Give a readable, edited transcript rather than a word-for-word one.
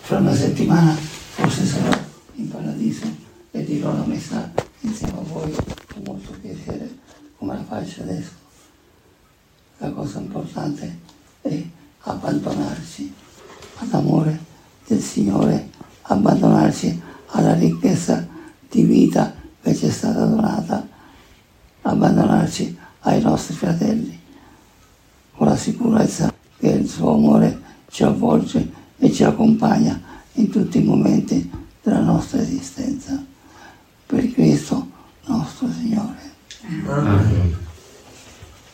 fra una settimana forse sarò in paradiso e dirò la messa insieme a voi con molto piacere, come la faccio adesso. La cosa importante è abbandonarci all'amore del Signore, abbandonarci alla ricchezza di vita che ci è stata donata, abbandonarci ai nostri fratelli, con la sicurezza che il suo amore ci avvolge e ci accompagna in tutti i momenti della nostra esistenza. Per Cristo nostro Signore. Amen.